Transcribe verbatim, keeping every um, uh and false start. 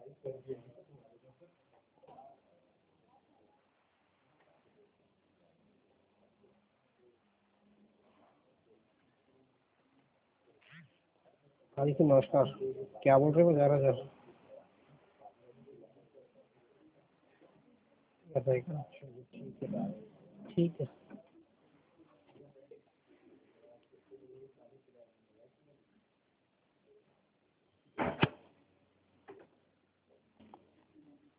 हाँ जी नमस्कार। क्या बोल रहे हो? ग्यारह हजार बताइएगा। ठीक है, ठीक है।